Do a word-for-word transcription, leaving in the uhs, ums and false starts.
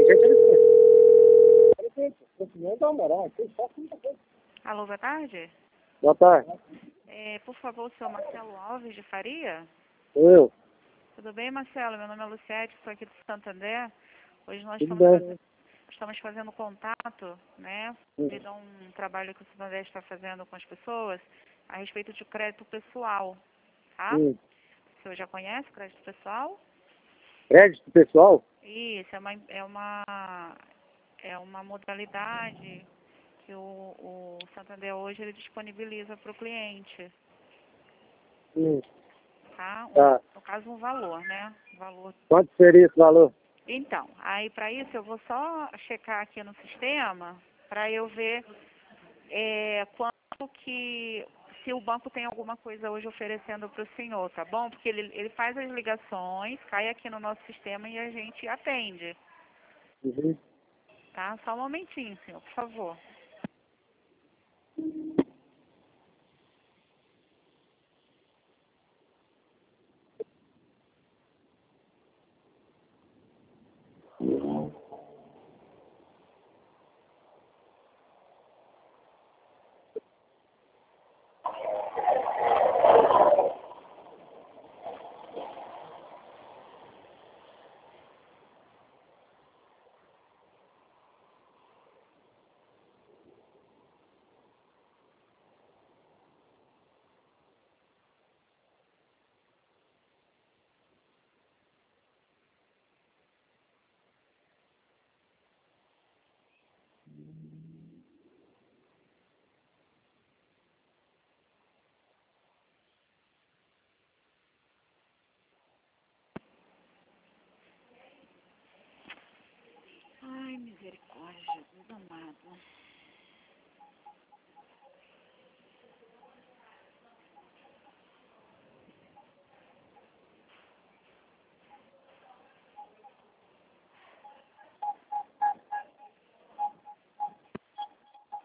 Alô, boa tarde. Boa tarde. É, por favor, o senhor Marcelo Alves de Faria? Sou eu. Tudo bem, Marcelo? Meu nome é Luciete, sou aqui do Santander. Hoje nós Tudo estamos bem. fazendo, estamos fazendo contato, né, Hum. devido a um trabalho que o Santander está fazendo com as pessoas a respeito de crédito pessoal, tá? Hum. O senhor já conhece crédito pessoal? Crédito pessoal? Isso, é uma, é uma, é uma modalidade que o, o Santander hoje ele disponibiliza para o cliente, Hum. tá? Um, Tá. no caso, um valor, né? Valor. Quanto seria esse valor? Então, aí para isso eu vou só checar aqui no sistema para eu ver é, quanto que, se o banco tem alguma coisa hoje oferecendo para o senhor, tá bom? Porque ele, ele faz as ligações, cai aqui no nosso sistema e a gente atende, Uhum. tá? Só um momentinho, senhor, por favor. Ai, misericórdia, Jesus amado.